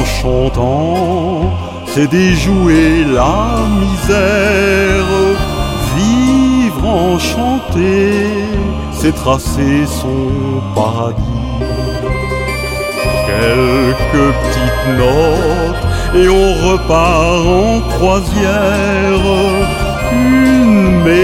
chantant, c'est déjouer la misère. Vivre enchanté, c'est tracer son paradis. Quelques petites notes et on repart en croisière. Une